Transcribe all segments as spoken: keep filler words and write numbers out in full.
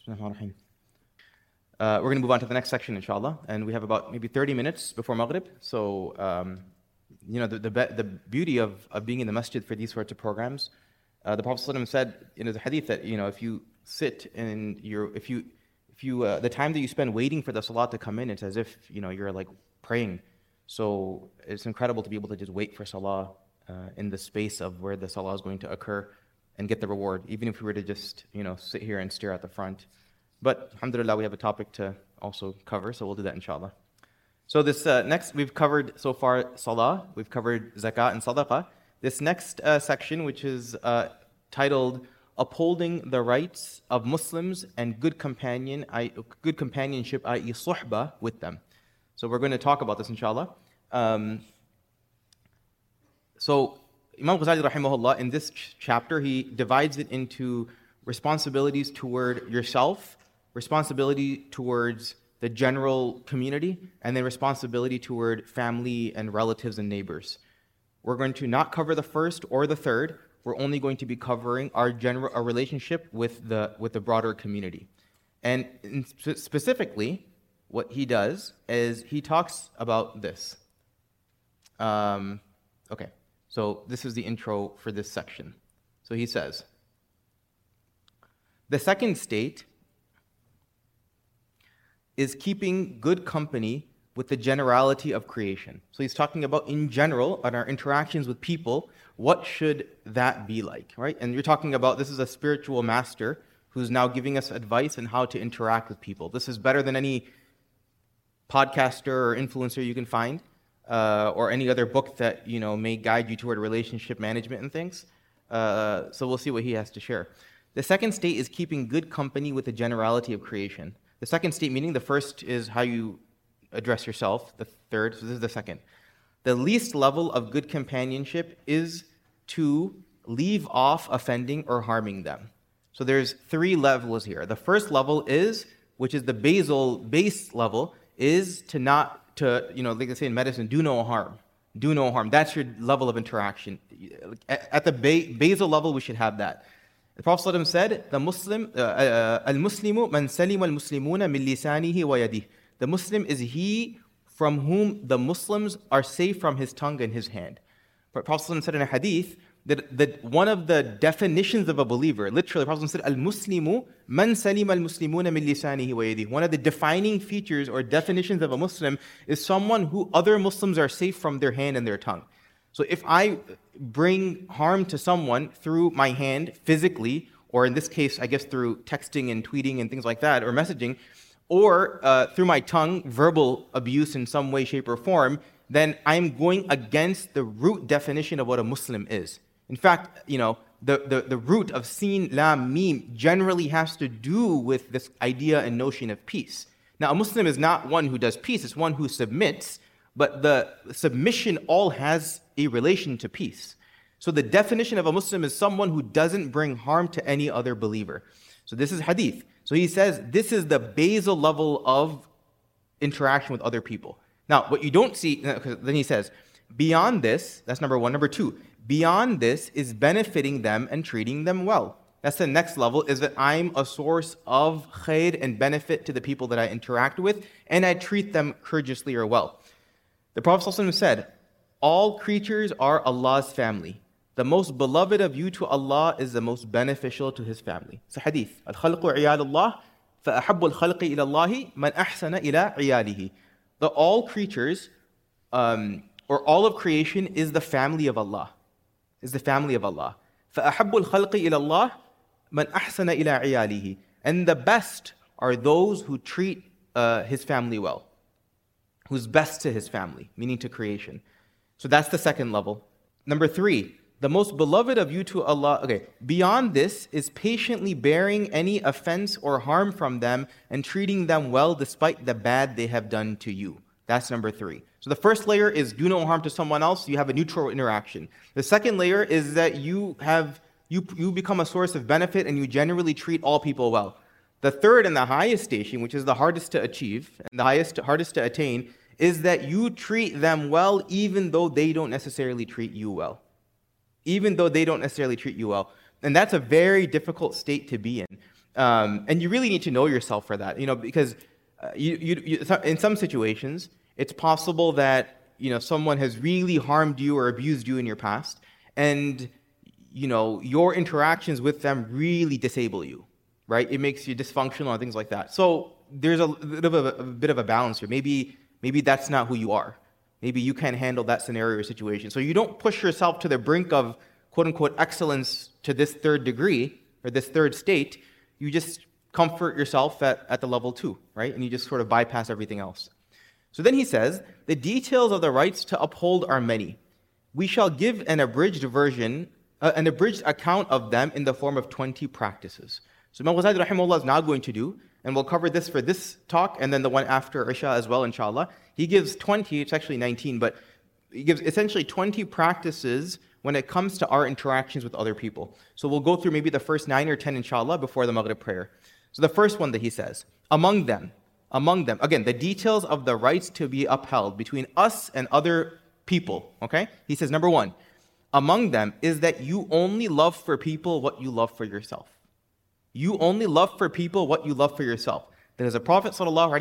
Bismillahirrahmanirrahim. Uh, we're going to move on to the next section, inshallah, and we have about maybe thirty minutes before Maghrib. So, um, you know, the the, be- the beauty of, of being in the masjid for these sorts of programs, uh, the Prophet ﷺ said in the hadith that, you know, if you sit in your, if you, if you, uh, the time that you spend waiting for the salat to come in, it's as if, you know, you're like praying. So it's incredible to be able to just wait for salah uh, in the space of where the salah is going to occur and get the reward, even if we were to just, you know, sit here and stare at the front. But alhamdulillah, we have a topic to also cover, so we'll do that inshallah. So this uh, next, we've covered so far salah, we've covered zakat and sadaqah. This next uh, section, which is uh, titled Upholding the Rights of Muslims and Good Companion, I, Good Companionship, that is suhbah, with them. So we're going to talk about this inshallah. Um, so Imam Ghazali rahimahullah, in this ch- chapter, he divides it into responsibilities toward yourself, responsibility towards the general community, and then responsibility toward family and relatives and neighbors. We're going to not cover the first or the third. We're only going to be covering our general our relationship with the with the broader community. And in sp- specifically, what he does is he talks about this. Um, okay, so this is the intro for this section. So he says, the second state is keeping good company with the generality of creation. So he's talking about in general, on our interactions with people, what should that be like, right? And you're talking about, this is a spiritual master who's now giving us advice on how to interact with people. This is better than any podcaster or influencer you can find, uh, or any other book that, you know, may guide you toward relationship management and things. Uh, so we'll see what he has to share. The second state is keeping good company with the generality of creation. The second state, meaning the first is how you address yourself. The third, so this is the second. The least level of good companionship is to leave off offending or harming them. So there's three levels here. The first level is, which is the basal base level, is to not, to, you know, like they say in medicine, do no harm. Do no harm. That's your level of interaction. At the ba- basal level, we should have that. The Prophet ﷺ said, "The Muslim, uh, uh, al-Muslimu man salima al-Muslimuna min lisanihi wa yadihi." The Muslim is he from whom the Muslims are safe from his tongue and his hand. But Prophet ﷺ said in a hadith that, that one of the definitions of a believer, literally, Prophet ﷺ said, "Al-Muslimu man salima al-Muslimuna min lisanihi wa yadihi." One of the defining features or definitions of a Muslim is someone who other Muslims are safe from their hand and their tongue. So if I bring harm to someone through my hand physically, or in this case, I guess through texting and tweeting and things like that, or messaging, or uh, through my tongue, verbal abuse in some way, shape, or form, then I'm going against the root definition of what a Muslim is. In fact, you know, the, the, the root of sin, lam, mim generally has to do with this idea and notion of peace. Now, a Muslim is not one who does peace, it's one who submits, but the submission all has a relation to peace. So the definition of a Muslim is someone who doesn't bring harm to any other believer. So this is hadith. So he says this is the basal level of interaction with other people. Now, what you don't see, then he says, beyond this, that's number one. Number two, beyond this is benefiting them and treating them well. That's the next level, is that I'm a source of khair and benefit to the people that I interact with, and I treat them courteously or well. The Prophet ﷺ said, all creatures are Allah's family. The most beloved of you to Allah is the most beneficial to His family. It's a hadith. Al-khalqu iyadullah, فَأَحَبُّ الْخَلْقِ إِلَى اللَّهِ مَنْ أَحْسَنَ إِلَىٰ عِيَالِهِ. The all creatures, um, or all of creation, is the family of Allah. Is the family of Allah. فَأَحَبُّ الْخَلْقِ إِلَى اللَّهِ مَنْ أَحْسَنَ إِلَىٰ عِيَالِهِ. And the best are those who treat uh, His family well. Who's best to His family, meaning to creation. So that's the second level. Number three, the most beloved of you to Allah. Okay, beyond this is patiently bearing any offense or harm from them and treating them well despite the bad they have done to you. That's number three. So the first layer is do no harm to someone else. You have a neutral interaction. The second layer is that you have you you become a source of benefit and you generally treat all people well. The third and the highest station, which is the hardest to achieve and the highest hardest to attain, is that you treat them well even though they don't necessarily treat you well. Even though they don't necessarily treat you well. And that's a very difficult state to be in. Um, and you really need to know yourself for that, you know, because uh, you, you, you, in some situations, it's possible that, you know, someone has really harmed you or abused you in your past, and, you know, your interactions with them really disable you, right? It makes you dysfunctional and things like that. So there's a bit of a, a bit of a balance here. Maybe, maybe that's not who you are. Maybe you can't handle that scenario or situation. So you don't push yourself to the brink of quote unquote excellence to this third degree or this third state. You just comfort yourself at, at the level two, right? And you just sort of bypass everything else. So then he says, the details of the rights to uphold are many. We shall give an abridged version, uh, an abridged account of them in the form of twenty practices. So Imam Ghazali rahimahullah is now going to do, and we'll cover this for this talk and then the one after Isha as well, inshallah. He gives twenty, it's actually nineteen, but he gives essentially twenty practices when it comes to our interactions with other people. So we'll go through maybe the first nine or ten, inshallah, before the Maghrib prayer. So the first one that he says, among them, among them, again, the details of the rights to be upheld between us and other people, okay? He says, number one, among them is that you only love for people what you love for yourself. You only love for people what you love for yourself. That as the Prophet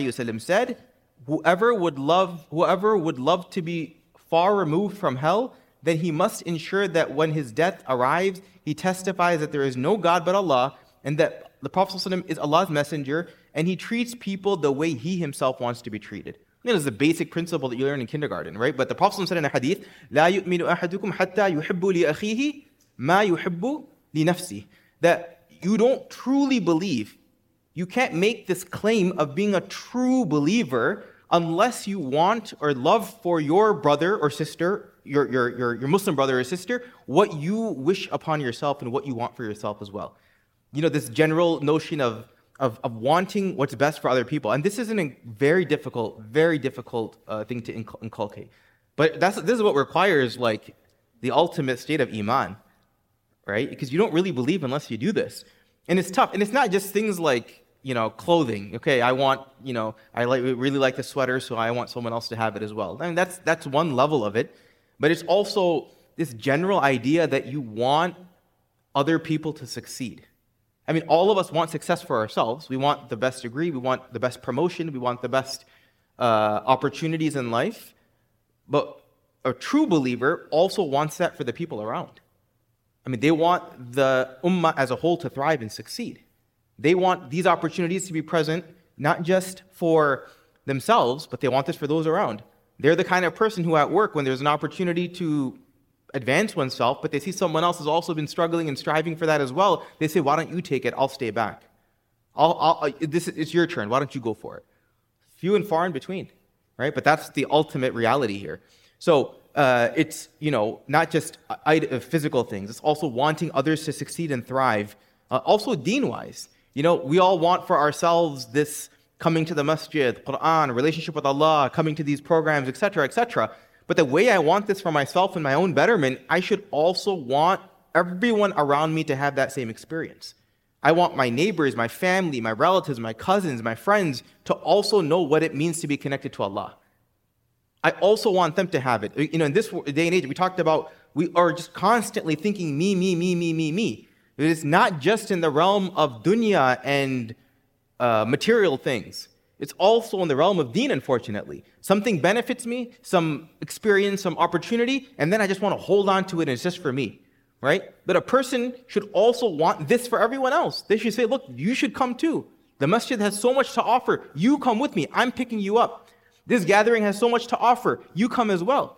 ﷺ said, whoever would love, whoever would love to be far removed from hell, then he must ensure that when his death arrives, he testifies that there is no God but Allah, and that the Prophet ﷺ is Allah's messenger, and he treats people the way he himself wants to be treated. This is the basic principle that you learn in kindergarten, right? But the Prophet ﷺ said in a hadith, لا يؤمن أحدكم حتى يحب لأخيه ما يحب لنفسه. That you don't truly believe. You can't make this claim of being a true believer unless you want or love for your brother or sister, your, your, your, your Muslim brother or sister, what you wish upon yourself and what you want for yourself as well. You know, this general notion of, of, of wanting what's best for other people. And this isn't a very difficult, very difficult uh, thing to inc- inculcate. But that's, this is what requires like the ultimate state of Iman, right? Because you don't really believe unless you do this. And it's tough. And it's not just things like, you know, clothing. Okay, I want, you know, I like, really like the sweater, so I want someone else to have it as well. I mean, that's that's one level of it. But it's also this general idea that you want other people to succeed. I mean, all of us want success for ourselves. We want the best degree. We want the best promotion. We want the best uh, opportunities in life. But a true believer also wants that for the people around. I mean, they want the ummah as a whole to thrive and succeed. They want these opportunities to be present, not just for themselves, but they want this for those around. They're the kind of person who at work, when there's an opportunity to advance oneself, but they see someone else has also been struggling and striving for that as well, they say, why don't you take it? I'll stay back. I'll, I'll, this, it's your turn. Why don't you go for it? Few and far in between, right? But that's the ultimate reality here. So uh, it's, you know, not just uh, physical things. It's also wanting others to succeed and thrive. Uh, also deen-wise. You know, we all want for ourselves this coming to the masjid, Quran, relationship with Allah, coming to these programs, et cetera, et cetera. But the way I want this for myself and my own betterment, I should also want everyone around me to have that same experience. I want my neighbors, my family, my relatives, my cousins, my friends to also know what it means to be connected to Allah. I also want them to have it. You know, in this day and age, we talked about, we are just constantly thinking me, me, me, me, me, me. It is not just in the realm of dunya and uh, material things. It's also in the realm of deen, unfortunately. Something benefits me, some experience, some opportunity, and then I just want to hold on to it and it's just for me, right? But a person should also want this for everyone else. They should say, look, you should come too. The masjid has so much to offer. You come with me. I'm picking you up. This gathering has so much to offer. You come as well.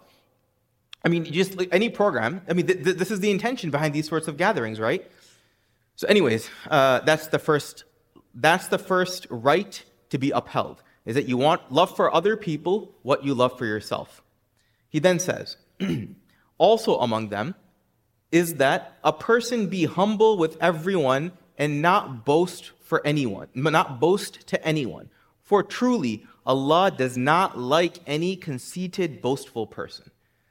I mean, just like any program, I mean, th- th- this is the intention behind these sorts of gatherings, right? So anyways, uh, that's the first, that's the first right to be upheld, is that you want love for other people what you love for yourself. He then says, also among them is that a person be humble with everyone and not boast for anyone, not boast to anyone. For truly, Allah does not like any conceited, boastful person.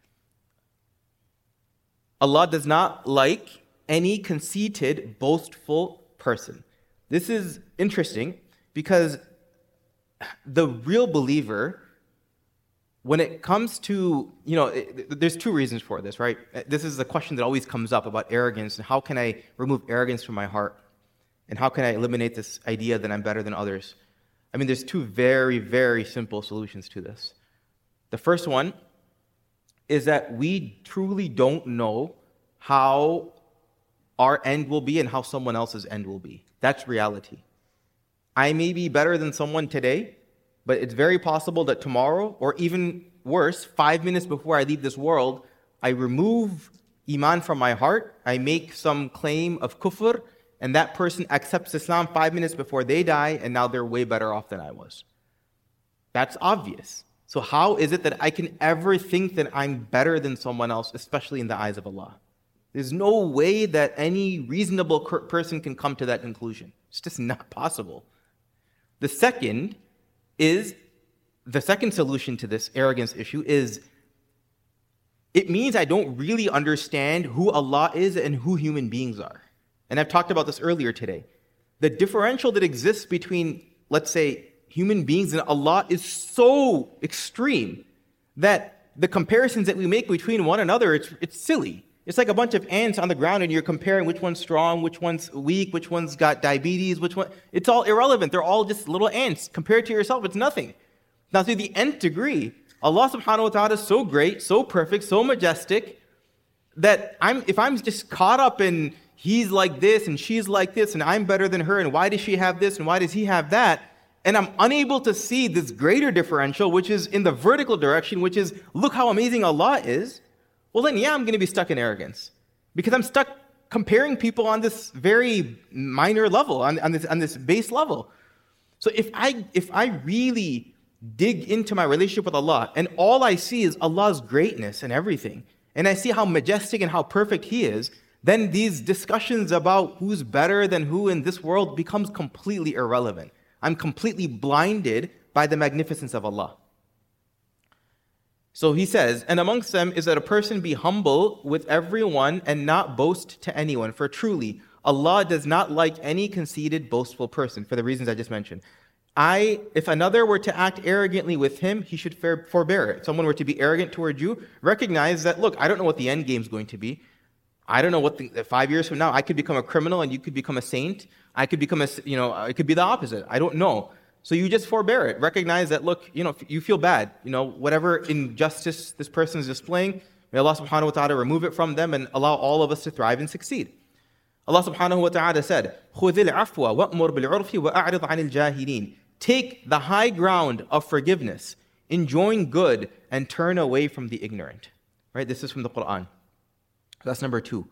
Allah does not like any conceited, boastful person. This is interesting because the real believer, when it comes to, you know, it, there's two reasons for this, right? This is a question that always comes up about arrogance and how can I remove arrogance from my heart? And how can I eliminate this idea that I'm better than others? I mean, there's two very, very simple solutions to this. The first one is that we truly don't know how our end will be and how someone else's end will be. That's reality. I may be better than someone today, but it's very possible that tomorrow, or even worse, five minutes before I leave this world, I remove Iman from my heart, I make some claim of kufr, and that person accepts Islam five minutes before they die, and now they're way better off than I was. That's obvious. So how is it that I can ever think that I'm better than someone else, especially in the eyes of Allah? There's no way that any reasonable person can come to that conclusion. It's just not possible. The second is, the second solution to this arrogance issue is, it means I don't really understand who Allah is and who human beings are. And I've talked about this earlier today. The differential that exists between, let's say, human beings and Allah is so extreme that the comparisons that we make between one another, it's, it's silly. It's like a bunch of ants on the ground and you're comparing which one's strong, which one's weak, which one's got diabetes, which one. It's all irrelevant. They're all just little ants. Compared to yourself, it's nothing. Now, to the nth degree, Allah subhanahu wa ta'ala is so great, so perfect, so majestic, that I'm if I'm just caught up in he's like this and she's like this and I'm better than her and why does she have this and why does he have that, and I'm unable to see this greater differential, which is in the vertical direction, which is look how amazing Allah is, well then yeah, I'm going to be stuck in arrogance. Because I'm stuck comparing people on this very minor level, on, on this on this base level. So if I if I really dig into my relationship with Allah, and all I see is Allah's greatness and everything, and I see how majestic and how perfect He is, then these discussions about who's better than who in this world becomes completely irrelevant. I'm completely blinded by the magnificence of Allah. So he says, and amongst them is that a person be humble with everyone and not boast to anyone, for truly Allah does not like any conceited, boastful person, for the reasons I just mentioned. I, if another were to act arrogantly with him, he should forbear it. If someone were to be arrogant toward you, recognize that, look, I don't know what the end game is going to be. I don't know what the, five years from now, I could become a criminal and you could become a saint. I could become a, you know, it could be the opposite. I don't know. So you just forbear it. Recognize that, look, you know, you feel bad. You know, whatever injustice this person is displaying, may Allah subhanahu wa ta'ala remove it from them and allow all of us to thrive and succeed. Allah subhanahu wa ta'ala said, خُذِ الْعَفْوَ وَأْمُرْ بِالْعُرْفِ وَأَعْرِضْ عَنِ الْجَاهِلِينَ. Take the high ground of forgiveness, enjoin good, and turn away from the ignorant. Right? This is from the Quran. That's number two.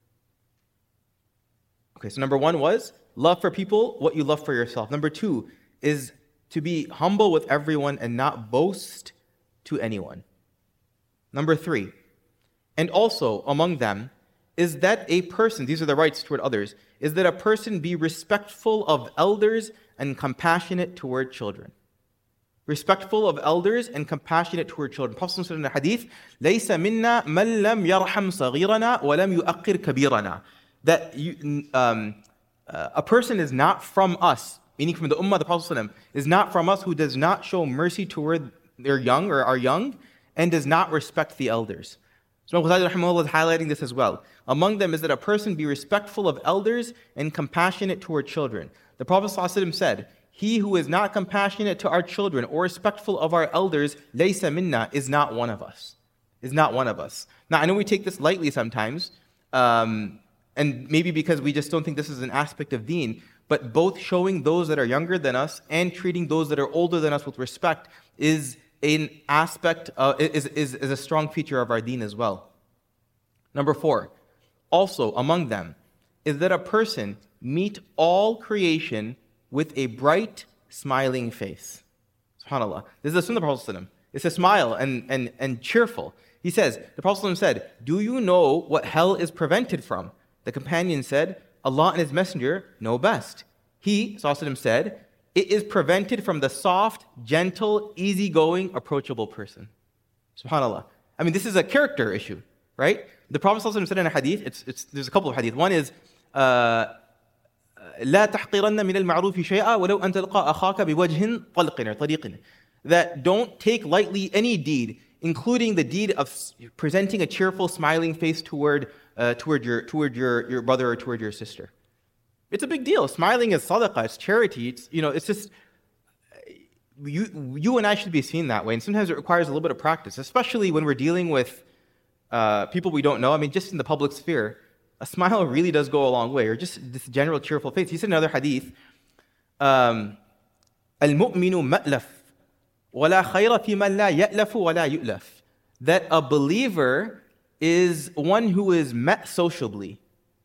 Okay, so number one was love for people, what you love for yourself. Number two is to be humble with everyone and not boast to anyone. Number three, and also among them is that a person, these are the rights toward others, is that a person be respectful of elders and compassionate toward children. Respectful of elders and compassionate toward children. Prophet said in the hadith, لَيْسَ مِنَّا مَنْ لَمْ يَرْحَمْ صَغِيرَنَا وَلَمْ يُؤَقِّرْ كَبِيرَنَا. That you, um, uh, a person is not from us, meaning from the ummah, the Prophet is not from us who does not show mercy toward their young or our young and does not respect the elders. So Ghazali rahimahullah is highlighting this as well. Among them is that a person be respectful of elders and compassionate toward children. The Prophet ﷺ said, he who is not compassionate to our children or respectful of our elders, laysa minna, is not one of us. Is not one of us. Now, I know we take this lightly sometimes, um, and maybe because we just don't think this is an aspect of deen, but both showing those that are younger than us and treating those that are older than us with respect is an aspect, uh, is, is, is a strong feature of our deen as well. Number four, also among them, is that a person meet all creation with a bright, smiling face. SubhanAllah. This is the sunnah of the Prophet. It's a smile and, and, and cheerful. He says, the Prophet said, do you know what hell is prevented from? The companion said, Allah and His Messenger know best. He, Prophet said, it is prevented from the soft, gentle, easygoing, approachable person. SubhanAllah. I mean, this is a character issue, right? The Prophet said in a hadith, it's, it's, there's a couple of hadith. One is, uh, لا تحقرن من المعروف شيئا ولو أن تلقى أخاك بوجه طلق طريق. That don't take lightly any deed, including the deed of presenting a cheerful, smiling face toward uh, toward your toward your, your brother or toward your sister. It's a big deal. Smiling is sadaqah, it's charity. It's, you know, it's just, you, you and I should be seen that way. And sometimes it requires a little bit of practice, especially when we're dealing with uh, people we don't know. I mean, just in the public sphere, a smile really does go a long way, or just this general cheerful face. He said in another hadith, um, Al-mu'minu ma'laf, wala khayra fi man la ya'lafu wala yu'laf. That a believer is one who is met sociably.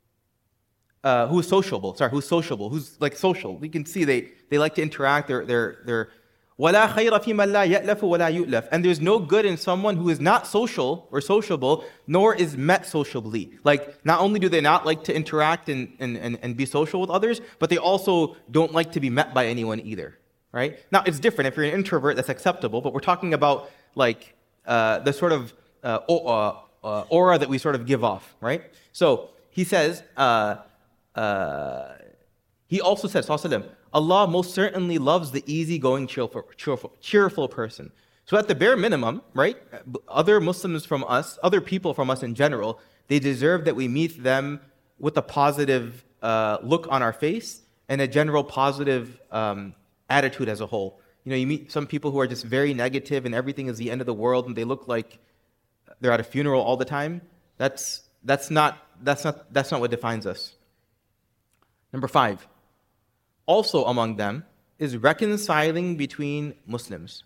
Uh, who's sociable, sorry, who's sociable, who's like social. You can see they, they like to interact, they're, they're, they're, وَلَا خَيْرَ فِي مَنْ لَا يَأْلَفُ وَلَا يُؤْلَفُ. And there's no good in someone who is not social or sociable, nor is met sociably. Like, not only do they not like to interact and, and, and, and be social with others, but they also don't like to be met by anyone either, right? Now, it's different. If you're an introvert, that's acceptable, but we're talking about, like, uh, the sort of uh, uh, uh, aura that we sort of give off, right? So, he says, uh, Uh, he also said, Allah most certainly loves the easygoing, cheerful, cheerful, cheerful person. So at the bare minimum, right, other Muslims from us, other people from us in general, they deserve that we meet them with a positive uh, look on our face and a general positive um, attitude as a whole. You know, you meet some people who are just very negative and everything is the end of the world and they look like they're at a funeral all the time. That's that's not that's not that's not what defines us. Number five, also among them is reconciling between Muslims.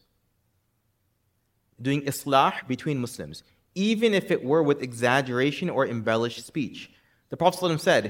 Doing islah between Muslims, even if it were with exaggeration or embellished speech. The Prophet ﷺ said,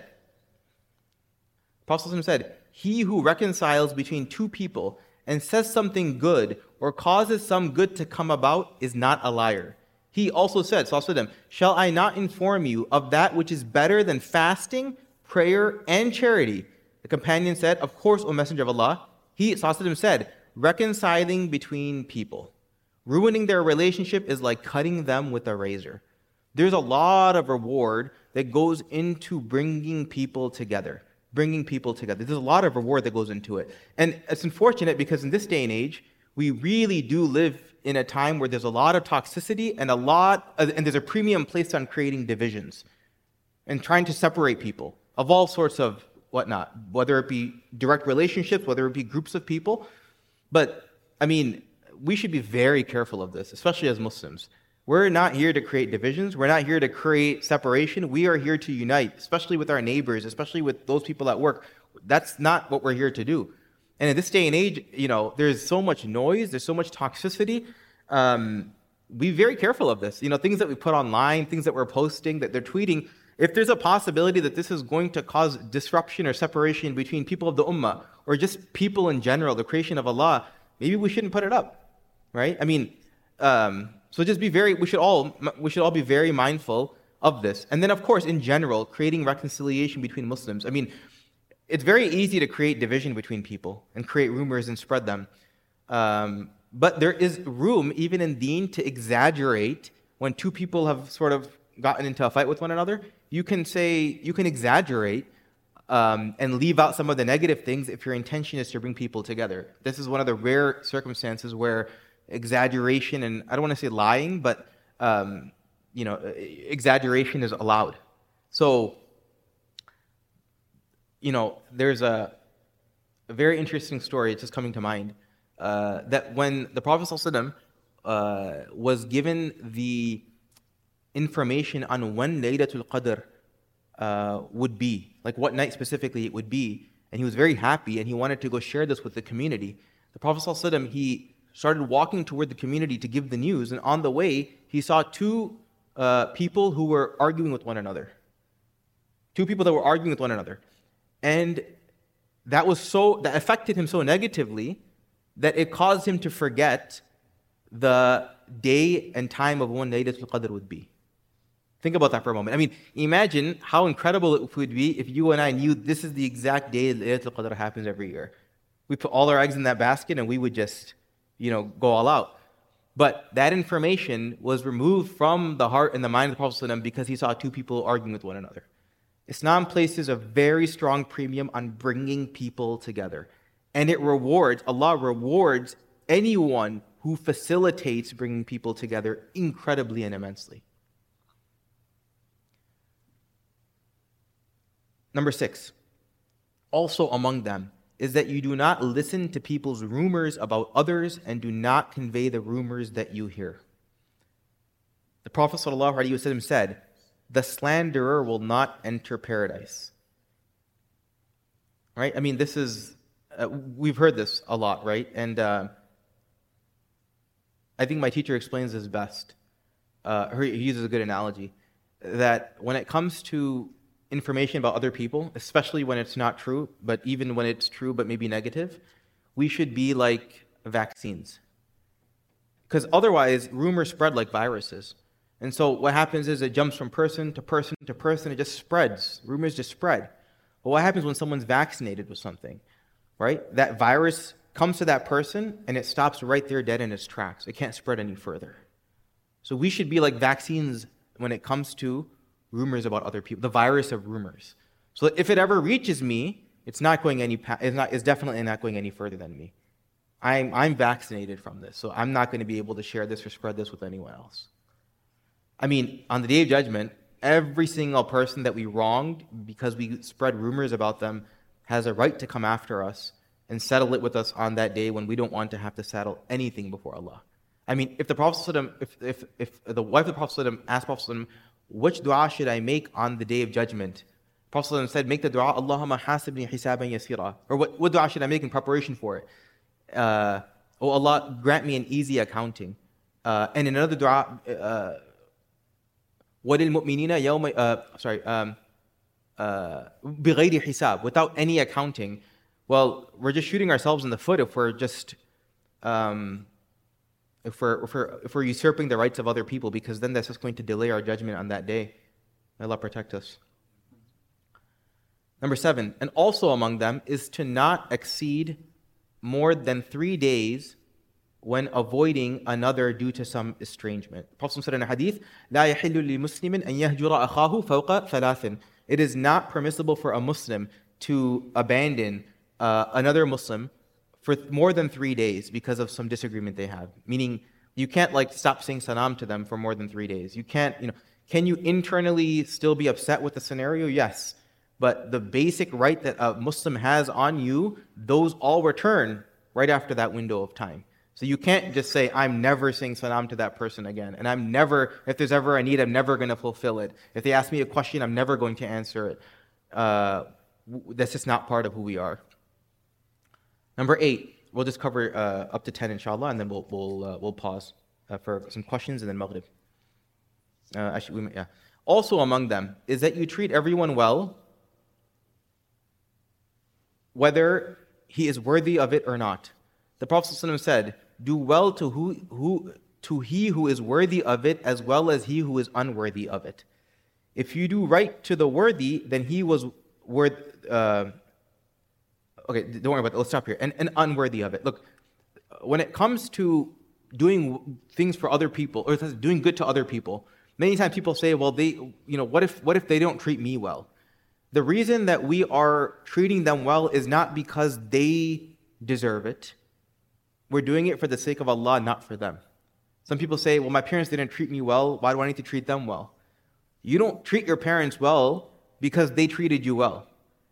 the Prophet ﷺ said, he who reconciles between two people and says something good or causes some good to come about is not a liar. He also said, ﷺ, shall I not inform you of that which is better than fasting, prayer, and charity? The companion said, of course, O Messenger of Allah. He, ﷺ, said, reconciling between people. Ruining their relationship is like cutting them with a razor. There's a lot of reward that goes into bringing people together. Bringing people together. There's a lot of reward that goes into it. And it's unfortunate because in this day and age, we really do live in a time where there's a lot of toxicity and a lot, of, and there's a premium placed on creating divisions and trying to separate people of all sorts of whatnot, whether it be direct relationships, whether it be groups of people. But, I mean, we should be very careful of this, especially as Muslims. We're not here to create divisions. We're not here to create separation. We are here to unite, especially with our neighbors, especially with those people at work. That's not what we're here to do. And in this day and age, you know, there's so much noise, there's so much toxicity. Um, be very careful of this. You know, things that we put online, things that we're posting, that they're tweeting. If there's a possibility that this is going to cause disruption or separation between people of the ummah or just people in general, the creation of Allah, maybe we shouldn't put it up, right? I mean, um, so just be very, we should all, we should all be very mindful of this. And then, of course, in general, creating reconciliation between Muslims. I mean, it's very easy to create division between people and create rumors and spread them. Um, but there is room, even in Deen, to exaggerate when two people have sort of gotten into a fight with one another. You can say, you can exaggerate um, and leave out some of the negative things if your intention is to bring people together. This is one of the rare circumstances where exaggeration, and I don't want to say lying, but um, you know, exaggeration is allowed. So, you know, there's a, a very interesting story, it's just coming to mind, uh, that when the Prophet ﷺ, uh, was given the information on when Laylatul Qadr uh, would be, like what night specifically it would be, and he was very happy and he wanted to go share this with the community. The Prophet ﷺ, he started walking toward the community to give the news, and on the way he saw two uh, people who were arguing with one another. Two people that were arguing with one another. And that was so, that affected him so negatively that it caused him to forget the day and time of when Laylatul Qadr would be. Think about that for a moment. I mean, imagine how incredible it would be if you and I knew this is the exact day Laylatul Qadr happens every year. We put all our eggs in that basket and we would just, you know, go all out. But that information was removed from the heart and the mind of the Prophet ﷺ because he saw two people arguing with one another. Islam places a very strong premium on bringing people together. And it rewards, Allah rewards anyone who facilitates bringing people together incredibly and immensely. Number six, Also among them is that you do not listen to people's rumors about others and do not convey the rumors that you hear. The Prophet ﷺ said, the slanderer will not enter paradise. Right? I mean, this is, uh, we've heard this a lot, right? And uh, I think my teacher explains this best. Uh, he uses a good analogy, that when it comes to information about other people, especially when it's not true, but even when it's true but maybe negative, we should be like vaccines. Because otherwise, rumors spread like viruses. And so what happens is it jumps from person to person to person, it just spreads. Rumors just spread. But what happens when someone's vaccinated with something, right? That virus comes to that person and it stops right there dead in its tracks. It can't spread any further. So we should be like vaccines when it comes to rumors about other people, the virus of rumors. So if it ever reaches me, it's not going any, it's not, it's definitely not going any further than me. I'm, I'm vaccinated from this, so I'm not going to be able to share this or spread this with anyone else. I mean, on the Day of Judgment, every single person that we wronged because we spread rumors about them has a right to come after us and settle it with us on that day when we don't want to have to settle anything before Allah. I mean, if the Prophet, if if if the wife of the Prophet asked Prophet, which dua should I make on the Day of Judgment? Prophet said, make the dua, Allahumma hasibni hisaban yasira. Or what, what dua should I make in preparation for it? Uh, oh Allah, grant me an easy accounting. Uh, and in another dua, uh, وَلِلْمُؤْمِنِينَ يَوْمَ uh, sorry, um, uh, بِغَيْرِ حِسَاب, without any accounting. Well, we're just shooting ourselves in the foot if we're just, um, if we're, if we're, if we're usurping the rights of other people, because then that's just going to delay our judgment on that day. May Allah protect us. Number seven, and also among them is to not exceed more than three days when avoiding another due to some estrangement. The Prophet said in a hadith, لا يحل لمسلم أن يهجر أخاه فوق ثلاث. It is not permissible for a Muslim to abandon uh, another Muslim for more than three days because of some disagreement they have. Meaning, you can't like stop saying salam to them for more than three days. You can't, you know, can you internally still be upset with the scenario? Yes. But the basic right that a Muslim has on you, those all return right after that window of time. So you can't just say, I'm never saying salam to that person again. And I'm never, if there's ever a need, I'm never going to fulfill it. If they ask me a question, I'm never going to answer it. Uh, that's just not part of who we are. Number eight, we'll just cover uh, up to ten inshallah, and then we'll we'll uh, we'll pause uh, for some questions and then maghrib. Uh, actually, we, yeah. Also among them is that you treat everyone well, whether he is worthy of it or not. The Prophet ﷺ said, do well to who, who to he who is worthy of it as well as he who is unworthy of it. If you do right to the worthy, then he was worth. Uh, okay, don't worry about that. Let's stop here. And, and unworthy of it. Look, when it comes to doing things for other people or doing good to other people, many times people say, well, they, you know, what if what if they don't treat me well? The reason that we are treating them well is not because they deserve it. We're doing it for the sake of Allah, not for them. Some people say, well, my parents didn't treat me well. Why do I need to treat them well? You don't treat your parents well because they treated you well.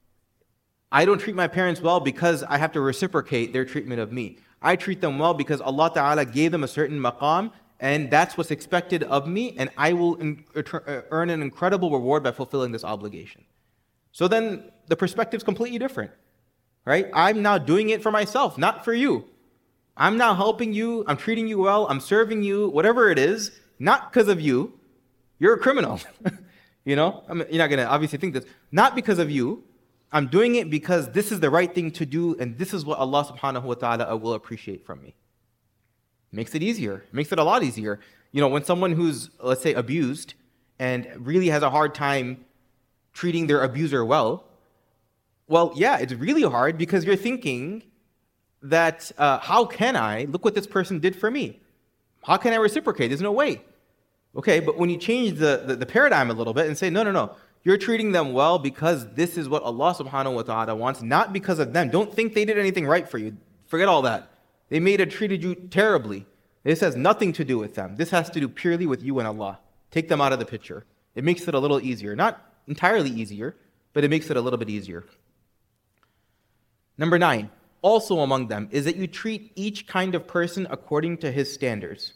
I don't treat my parents well because I have to reciprocate their treatment of me. I treat them well because Allah Ta'ala gave them a certain maqam, and that's what's expected of me, and I will earn an incredible reward by fulfilling this obligation. So then the perspective is completely different, right? I'm now doing it for myself, not for you. I'm now helping you, I'm treating you well, I'm serving you, whatever it is, not because of you. You're a criminal. You know, I mean, you're not going to obviously think this. Not because of you. I'm doing it because this is the right thing to do, and this is what Allah subhanahu wa ta'ala will appreciate from me. Makes it easier. Makes it a lot easier. You know, when someone who's, let's say, abused and really has a hard time treating their abuser well, well, yeah, it's really hard because you're thinking that, uh, how can I, look what this person did for me. How can I reciprocate? There's no way. Okay, but when you change the, the, the paradigm a little bit and say, no, no, no, you're treating them well because this is what Allah subhanahu wa ta'ala wants, not because of them. Don't think they did anything right for you. Forget all that. They may have treated you terribly. This has nothing to do with them. This has to do purely with you and Allah. Take them out of the picture. It makes it a little easier. Not entirely easier, but it makes it a little bit easier. Number nine, also among them, is that you treat each kind of person according to his standards.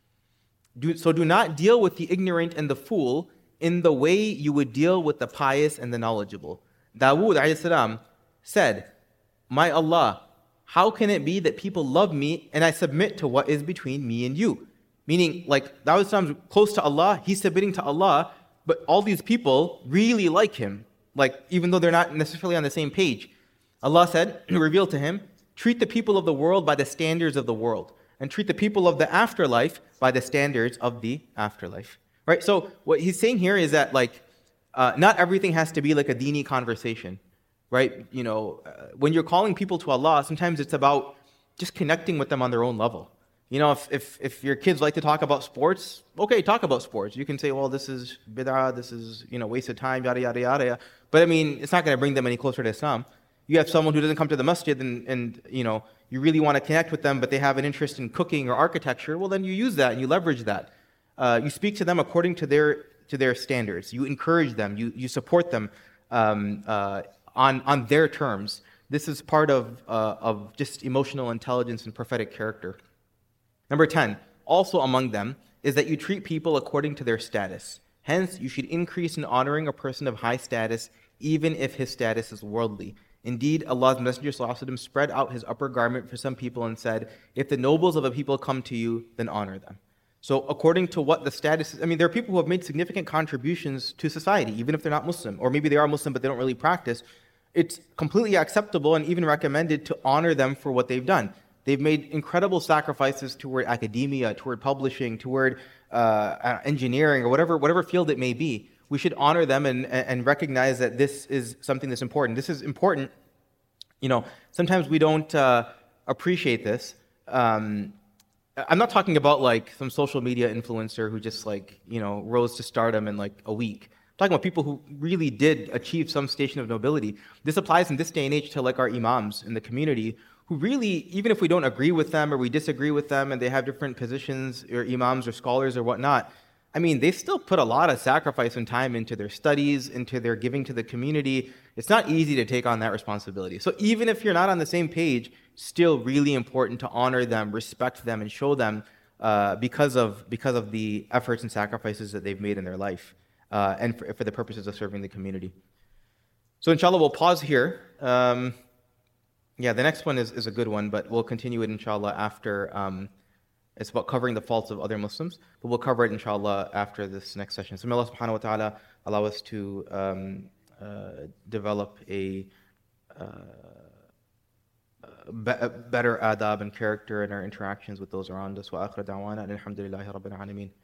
Do, so do not deal with the ignorant and the fool in the way you would deal with the pious and the knowledgeable. Dawood alayhi salam said, "My Allah, how can it be that people love me and I submit to what is between me and you?" Meaning, like, Dawood is close to Allah, he's submitting to Allah, but all these people really like him, like, even though they're not necessarily on the same page. Allah said, revealed to him, treat the people of the world by the standards of the world, and treat the people of the afterlife by the standards of the afterlife. Right? So what he's saying here is that, like, uh, not everything has to be like a dini conversation. Right? You know, uh, when you're calling people to Allah, sometimes it's about just connecting with them on their own level. You know, if, if if your kids like to talk about sports, okay, talk about sports. You can say, well, this is bid'ah, this is, you know, waste of time, yada, yada, yada. But I mean, it's not going to bring them any closer to Islam. You have someone who doesn't come to the masjid and, and, you know, you really want to connect with them, but they have an interest in cooking or architecture, well, then you use that and you leverage that. Uh, you speak to them according to their to their standards. You encourage them. You you support them um, uh, on on their terms. This is part of uh, of just emotional intelligence and prophetic character. Number ten, also among them, is that you treat people according to their status. Hence, you should increase in honoring a person of high status, even if his status is worldly. Indeed, Allah's Messenger ﷺ spread out his upper garment for some people and said, if the nobles of a people come to you, then honor them. So according to what the status is, I mean, there are people who have made significant contributions to society, even if they're not Muslim, or maybe they are Muslim, but they don't really practice. It's completely acceptable and even recommended to honor them for what they've done. They've made incredible sacrifices toward academia, toward publishing, toward uh, engineering, or whatever whatever field it may be. We should honor them and, and recognize that this is something that's important. This is important. You know, sometimes we don't uh, appreciate this. Um, I'm not talking about like some social media influencer who just like, you know, rose to stardom in like a week. I'm talking about people who really did achieve some station of nobility. This applies in this day and age to like our imams in the community, who really, even if we don't agree with them or we disagree with them and they have different positions or imams or scholars or whatnot, I mean, they still put a lot of sacrifice and time into their studies, into their giving to the community. It's not easy to take on that responsibility. So even if you're not on the same page, still really important to honor them, respect them, and show them uh, because of because of the efforts and sacrifices that they've made in their life uh, and for, for the purposes of serving the community. So inshallah, we'll pause here. Um, Yeah, the next one is, is a good one, but we'll continue it inshallah after, um, it's about covering the faults of other Muslims, but we'll cover it inshallah after this next session. So may Allah subhanahu wa ta'ala allow us to um, uh, develop a, uh, be- better adab and character in our interactions with those around us. Wa akhir da'wana alhamdulillahi rabbil alameen.